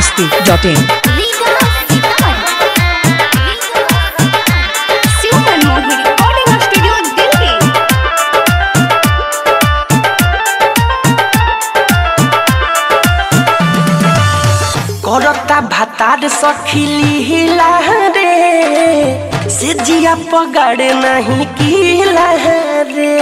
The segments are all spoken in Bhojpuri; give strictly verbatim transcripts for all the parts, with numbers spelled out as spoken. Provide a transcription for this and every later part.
मस्ती डॉट इन। करता भातार सखिली हिला रे से जिया पगाड़े नहीं किला रे।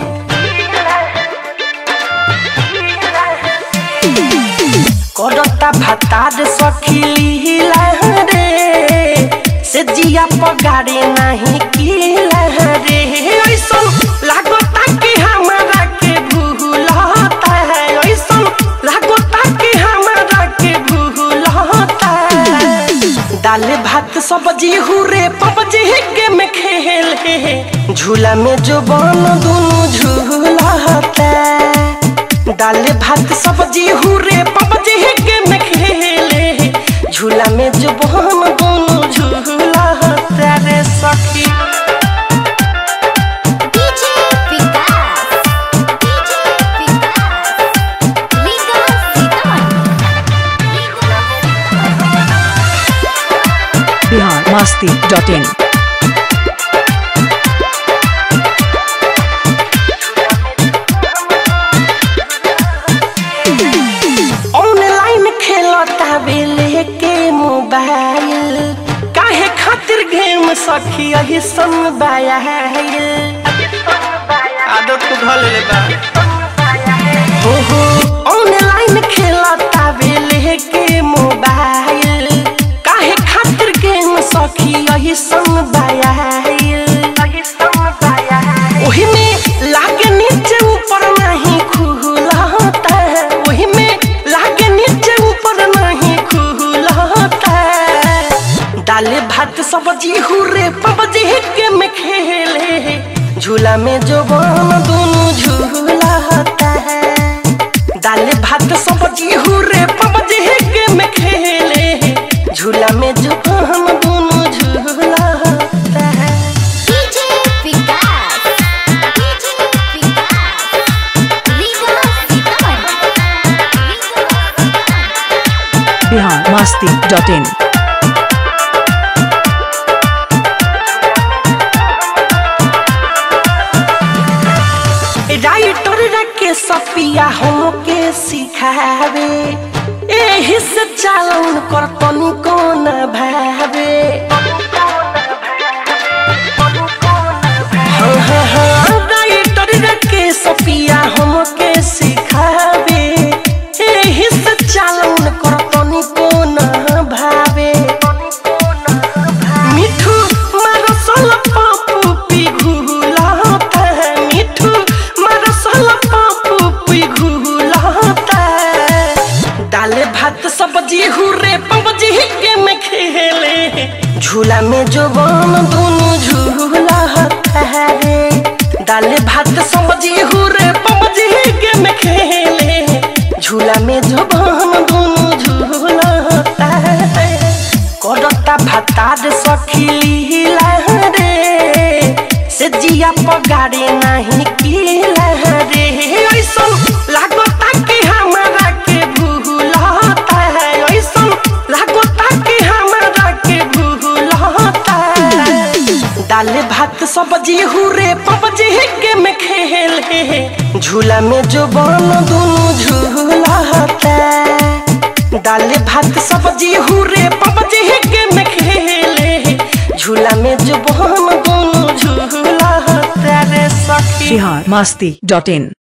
करता भातार सखिली हिला रे से जिया पगाड़े नहीं किला रे। ऐसा लागता कि हमारा के भूलता है, ऐसा लागता कि हमारा के भूलता है। दाल भात सब्जी हुरे पबजी के में खेले झूला में जो बन दोनों झूलता। दाल भात सब्जी हुरे पबजी के में खेले झूला में जो बन दोनों झूलता रे सखी। Bihar Masti dot in. Online खेलता बेले के मोबाइल काहे खातिर गेम सखी यही संबाया आदत को ढल ले बा। हो हो ऑनलाइन खेलता बेले के मोबाइल काहे खातिर गेम सखी यही संबाया ओही में लागे नीचे ऊपर नहीं खुलता है, ओही में लागे नीचे ऊपर नहीं खुलता है। दाल भात सब्जी हुरे पबजी के में खेले झूला में जो बन दोनों झूलता है। दाल भात सब्जी हुरे पबजी के में खेले झूला में जो बन दोनों झूलता है। Bihar Masti dot in. Writer के सपिया हमके सिखावे एही से चालन कर तनिको न भावे। हाँ हाँ हाँ राइटर के सपिया हमके सिखावे एही से चालन कर तनिको न भावे। मिठू मारसल पापू पिघुलता है, मिठू मारसल पापू पिघुलता है। दाल भात सब्जी हुरे पबजी के में खेले झूला में जो बन दोनों झूलता है रे। दाल भात सब्जी हुरे पबजी के में खेले झूला में जो बन दोनों झूलता है। करता भातार सखिली हिला रे से जिया पगाड़े नहीं किला रे। ऐसा लागता कि हमारा के भूलता है, ऐसा लागता कि हमारा के भूलता है। दाल भात सब्जी हुरे पबजी के में खेले झूला में जो बन दोनों झूलता। दाल भात सब्जी हुरे पबजी के में खेले झूला में जो बन दोनों झूलता रे सखी। बिहार मस्ती डॉट इन।